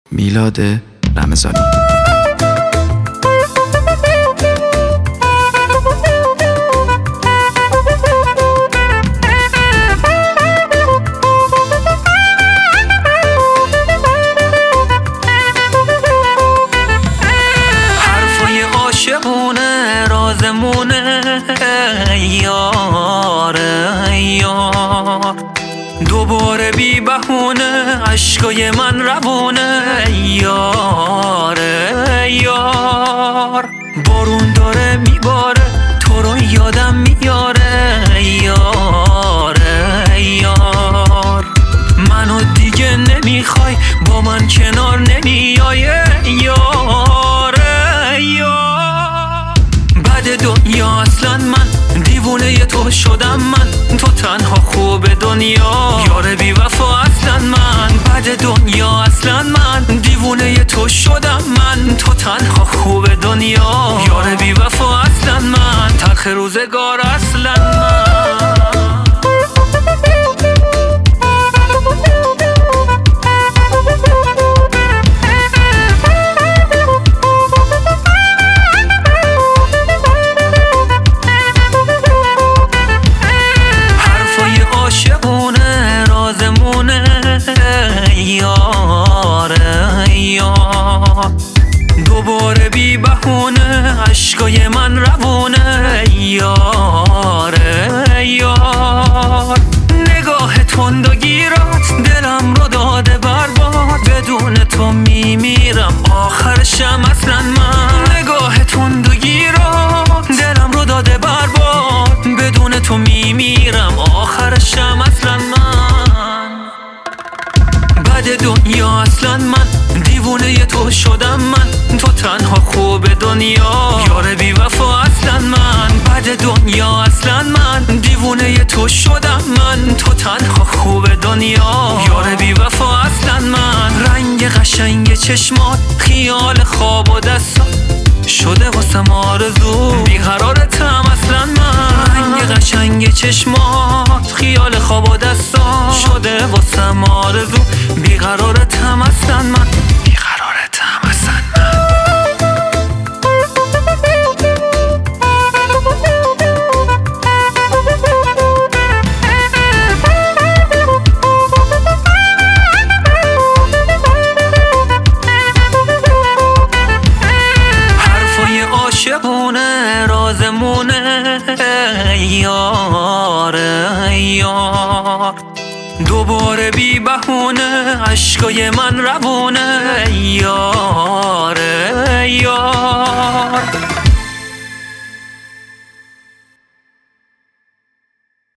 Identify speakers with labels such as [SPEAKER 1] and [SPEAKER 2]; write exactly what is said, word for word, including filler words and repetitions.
[SPEAKER 1] میلاد رمضانی.
[SPEAKER 2] حرفای عاشقونه رازمونه یار یار، دوباره بی بهونه عشقای من روونه یار یار. بارون داره میباره تو رو یادم میاره یار یار. منو دیگه نمیخوای با من کنار نمیای یار یار. بعد دنیا اصلا من دیوونه ی تو شدم، من تو تنها خوب دنیا یار بی وفا اصلا من. بعد دنیا اصلا من دیوونه ی تو شدم، من تو تنها خوب دنیا یار بی وفا اصلا من. تلخ روزگار اصلا من. عاشقونه رازمونه یار یار، دوباره بی بهونه عشقای من روونه یار یار. نگاه تند و گیرات دلم رو داده برباد، بدون تو میمیرم آخرشم اصلا من. نگاه تند و گیرات دلم رو داده برباد، بدون تو میمیرم آخرشم اصلا من. بعد دنیا اصلا من دیوونه ی تو شدم، من تو تنها خوب دنیا یار بی وفا اصلا من. بعد دنیا اصلا من دیوونه ی تو شدم، من تو تنها خوب دنیا یار بی وفا اصلا من. رنگ قشنگ چشمات خیال خواب و دستات شده واسم آرزو، بیقرارتم اصلا من. رنگ قشنگ چشمات خیال خواب و دستات شده واسم آرزو، بیقرارتم اصلا من. بیقرارتم اصلا من. عاشقونه رازمونه یار یار، دوباره بی بهونه عشقای من روونه یار